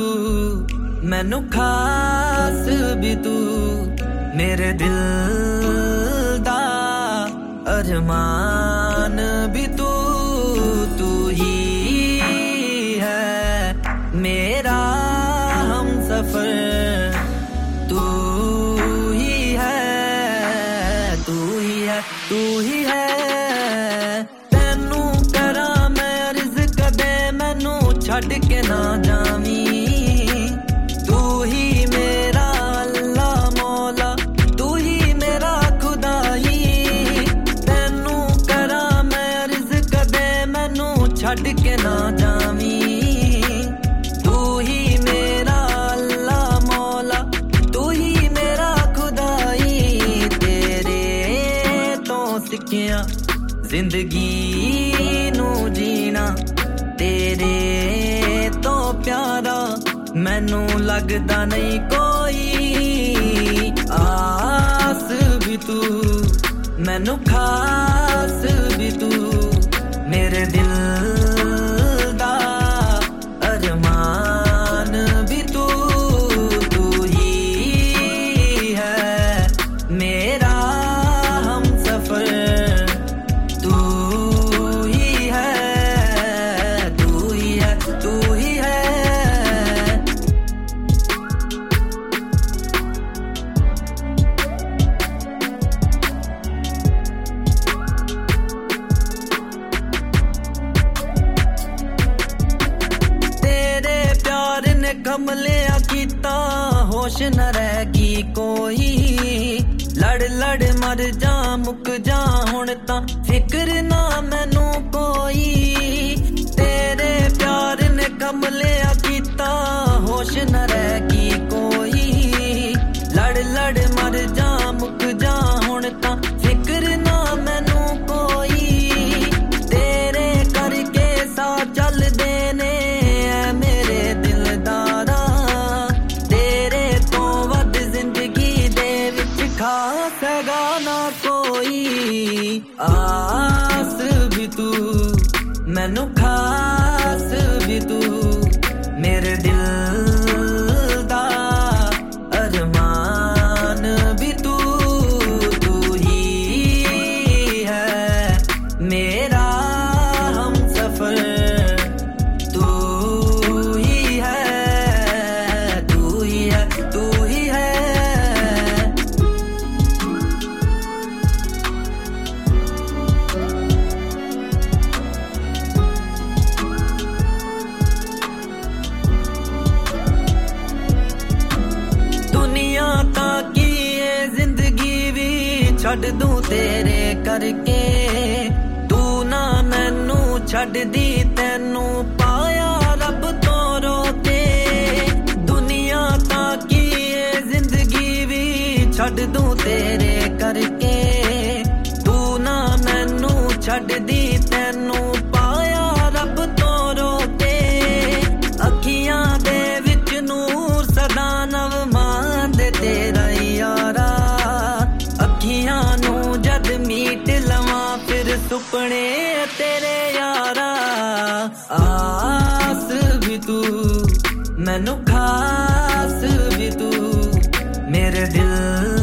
मैनू खास भी तू मेरे दिल दा अरमान भी तू ही है मेरा हमसफर तू ही है तू ही है तू ही है छड़ के ना जावी तू ही मेरा अल्लाह मौला तू ही मेरा खुदाई तैनू करा मैं रिज़्क दे मैनू छड़ के ना जावी तू ही मेरा अल्लाह मौला तू ही मेरा खुदाई तेरे तो सिखिया जिंदगी नू जीना तेरे तो प्यारा मैनू लगदा नहीं कोई आस भी तू मैनू खास भी तू मेरे दिल दा अरमान भी तू ही है मेरा हमसफर कमलिया कीता होश न रहगी कोई लड़ लड़ मर जा मुक जा हुण तां फिक्र ना मैनू कोई तेरे प्यार ने कमलिया कीता होश न रहगी कोई लड़ लड़ मर जा मुक जा हुण तां फिक्र ना मैनू कोई तेरे करके सा चलदे ने मेरे दिलदारा तेरे तो वध जिंदगी दे विच खास हैगा ना कोई आस भी तू मैनू खास भी तू मेरे दिल दा अरमान भी तू ही है मेरा हमसफर छड़ दूं तेरे करके तू ना मैनू छड़ दी तैनू पाया रब तो रोके दुनिया ताकी ये जिंदगी भी छड़ दूं तेरे करके तू ना मैनू छड़ दी तैनू पाया रब तो रोके अखियां दे विच नूर सदा नव मान दे तेरा यारा अखियां नू जद मीट लवां फिर सुपने तेरे यारा आस भी तू मैनू खास भी तू मेरे दिल